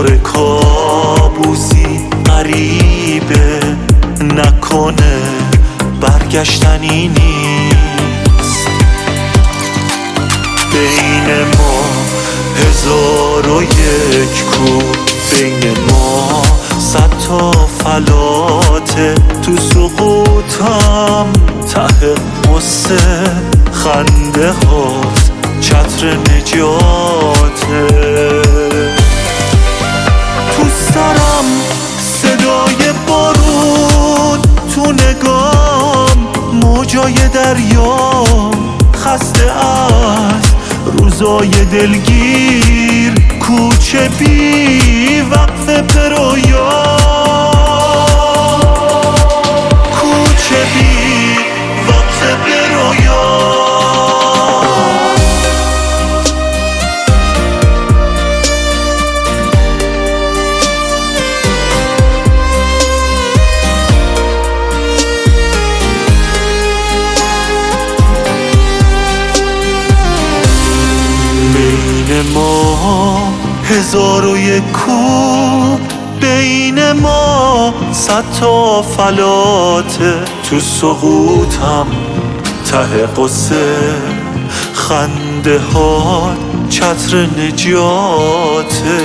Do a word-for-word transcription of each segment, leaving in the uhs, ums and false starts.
دوباره کابوسی غریبه، نکنه برگشتنی نیست. بین ما هزار و یک کو، بین ما صد تا فلاته، تو سقوطم ته قصه خنده هات چتر نجاته. تو سرم صدای بارون، تو نگام موجای دریا، خسته از روزای دلگیر، کوچه بی وقف پرویا، کوچه بی وقف پرویا. بین ما هزار و یک کو، بین ما صد تا فلاته، تو سقوطم ته قصه خنده ها چتر نجاته.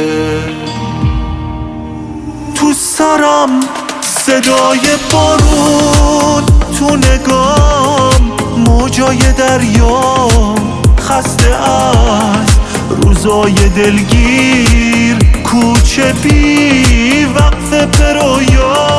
تو سرم صدای بارون، تو نگام موجای دریا، خسته از روزای دلگیر، کوچه بی وقف پرویا.